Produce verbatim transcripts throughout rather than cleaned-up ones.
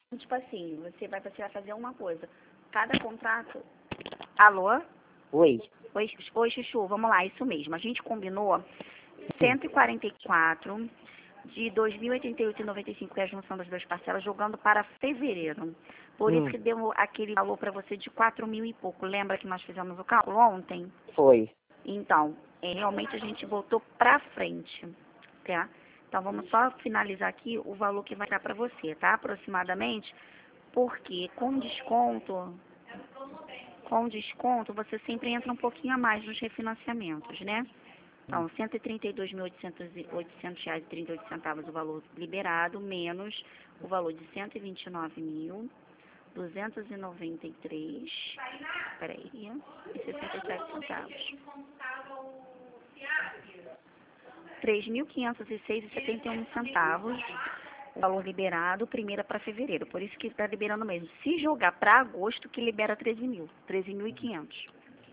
Tipo assim, você vai, você vai fazer uma coisa. Cada contrato... Alô? Oi. Oi, oi, Chuchu, vamos lá, isso mesmo. A gente combinou cento e quarenta e quatro de dois mil e oitenta e oito e noventa e cinco, que é a junção das duas parcelas, jogando para fevereiro. Por Hum. isso que deu aquele valor para você de quatro mil e pouco. Lembra que nós fizemos o cálculo ontem? Foi. Então, é, realmente a gente voltou para frente, tá? Então, vamos só finalizar aqui o valor que vai dar para você, tá? Aproximadamente, porque com desconto, com desconto, você sempre entra um pouquinho a mais nos refinanciamentos, né? Então, cento e trinta e dois mil e oitocentos reais e trinta e oito centavos o valor liberado, menos o valor de cento e vinte e nove mil, duzentos e noventa e três, peraí, e sessenta e sete centavos. três mil quinhentos e seis e setenta e um centavos, o valor liberado, primeira para fevereiro. Por isso que está liberando mesmo. Se jogar para agosto, que libera treze mil, treze mil e quinhentos.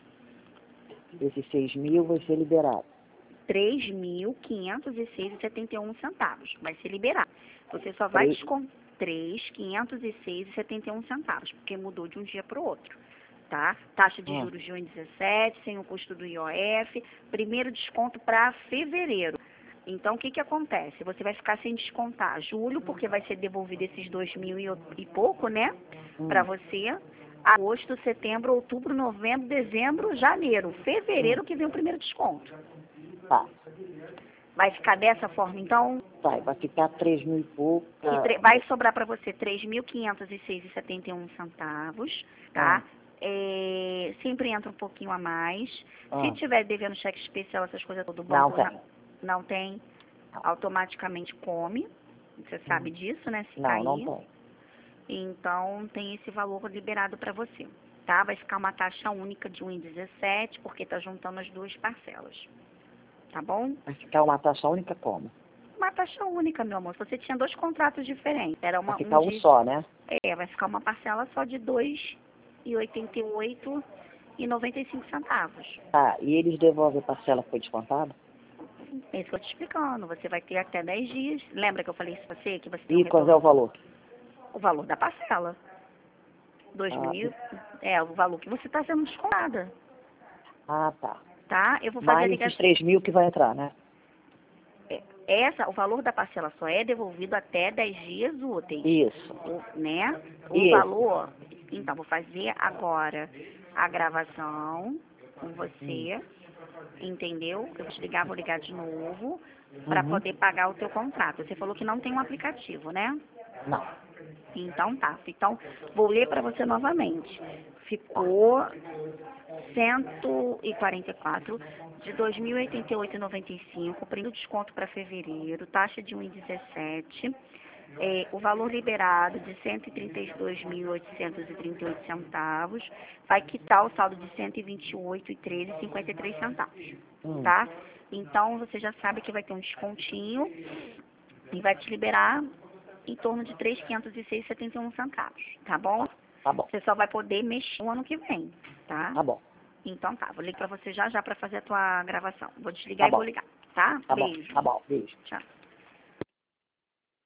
Esses seis mil vai ser liberado. três mil quinhentos e seis e setenta e um centavos. Vai ser liberado. Você só vai descontar três mil quinhentos e seis e setenta e um centavos, porque mudou de um dia para o outro. Tá? Taxa de juros de um vírgula dezessete, sem o custo do I O F, primeiro desconto para fevereiro. Então, o que que acontece? Você vai ficar sem descontar julho, porque vai ser devolvido esses dois mil e pouco, né? Para você. Agosto, setembro, outubro, novembro, dezembro, janeiro. Fevereiro que vem o primeiro desconto. Tá. Vai ficar dessa forma, então? Vai, vai ficar três mil e pouco. Que vai sobrar para você três mil quinhentos e seis e setenta e um centavos, tá? Ah. É, sempre entra um pouquinho a mais. Ah. Se tiver devendo cheque especial, essas coisas do banco, Não tem. Não, não tem, automaticamente come. Você sabe disso, né? Se Não, cair. não tem. Então, tem esse valor liberado para você, tá? Vai ficar uma taxa única de um vírgula dezessete, porque tá juntando as duas parcelas. Tá bom? Vai ficar uma taxa única como? Uma taxa única, meu amor. Você tinha dois contratos diferentes. Era uma, Vai ficar um, de, só, né? É, vai ficar uma parcela só de dois reais e oitenta e oito e noventa e cinco centavos. Ah, e eles devolvem a parcela que foi descontada? É isso que eu tô te explicando. Você vai ter até dez dias. Lembra que eu falei isso pra você? Que você tem E um qual retorno? é o valor? O valor da parcela. Dois Ah, mil. É, o valor que você está sendo descontada. Ah, tá. Tá? Eu vou fazer a Mais ligação. esses três mil que vai entrar, né? Essa, o valor da parcela só é devolvido até dez dias úteis. Isso. O, né? O Isso. valor... Então, vou fazer agora a gravação com você, hum. entendeu? Eu vou te ligar, vou ligar de novo, para Uhum. poder pagar o teu contrato. Você falou que não tem um aplicativo, né? Não. Então, tá. Então, vou ler para você novamente. Ficou cento e quarenta e quatro de dois mil e oitenta e oito e noventa e cinco, prêmio desconto para fevereiro, taxa de um vírgula dezessete, é, o valor liberado de cento e trinta e dois mil oitocentos e trinta e oito centavos, vai quitar o saldo de cento e vinte e oito reais e treze e cinquenta e três centavos, Hum. tá? Então, você já sabe que vai ter um descontinho e vai te liberar em torno de três mil quinhentos e seis reais e setenta e um centavos, tá bom? Tá bom. Você só vai poder mexer no ano que vem, tá? Tá bom. Então tá, vou ligar pra você já já pra fazer a tua gravação. Vou desligar Tá e vou bom. ligar, tá? Tá Beijo. bom. Tá bom. Beijo. Tchau.